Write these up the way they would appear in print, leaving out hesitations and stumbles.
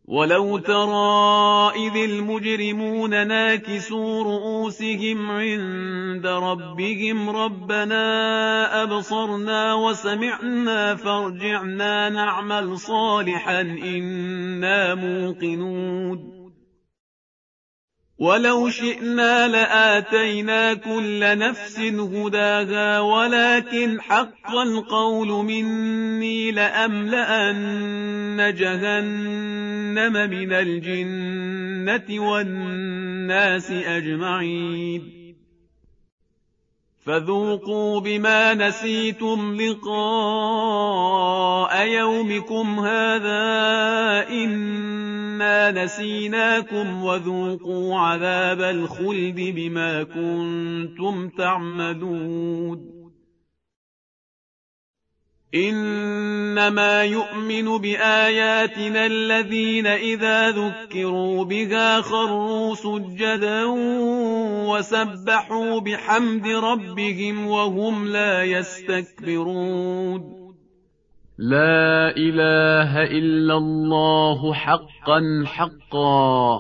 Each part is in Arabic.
ولو ترى إذ المجرمون ناكسوا رؤوسهم عند ربهم ربنا أبصرنا وسمعنا فارجعنا نعمل صالحا إنا موقنون ولو شئنا لآتينا كل نفس هداها ولكن حق القول مني لأملأن جهنم من الجنة والناس أجمعين فذوقوا بما نسيتم لقاء يومكم هذا إنا نسيناكم وذوقوا عذاب الخلد بما كنتم تعملون إنما يؤمن بآياتنا الذين إذا ذكروا بها خروا سجدا وسبحوا بحمد ربهم وهم لا يستكبرون لا إله إلا الله حقا حقا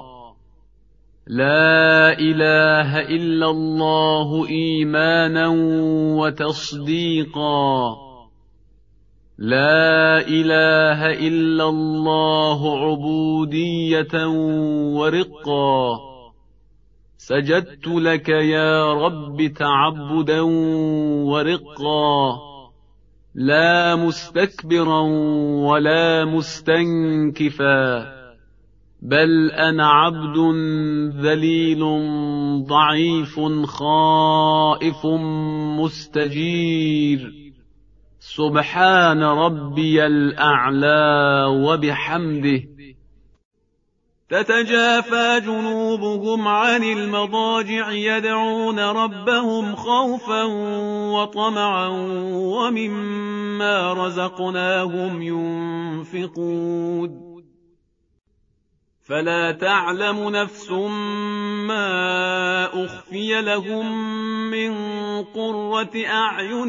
لا إله إلا الله إيمانا وتصديقا لا إله إلا الله عبودية ورقا سجدت لك يا رب تعبدا ورقا لا مستكبرا ولا مستنكفا بل أنا عبد ذليل ضعيف خائف مستجير سبحان ربي الأعلى وبحمده تتجافى جنوبهم عن المضاجع يدعون ربهم خوفا وطمعا ومما رزقناهم ينفقون فلا تعلم نفس ما أخفي لهم من قرة أعين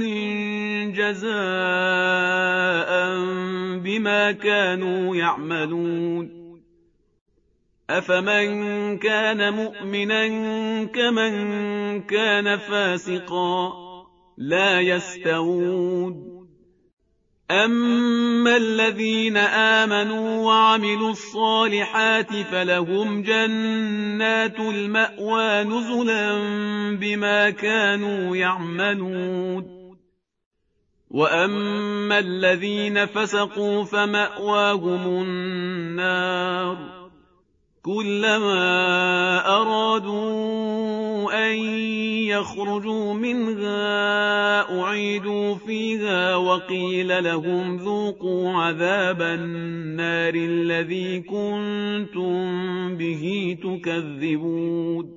جزاء بما كانوا يعملون أفمن كان مؤمنا كمن كان فاسقا لا يستوون أما الذين آمنوا وعملوا الصالحات فلهم جنات المأوى نزلا بما كانوا يعملون وأما الذين فسقوا فمأواهم النار كلما أرادوا أن يخرجوا منها أعيدوا فيها وقيل لهم ذوقوا عذاب النار الذي كنتم به تكذبون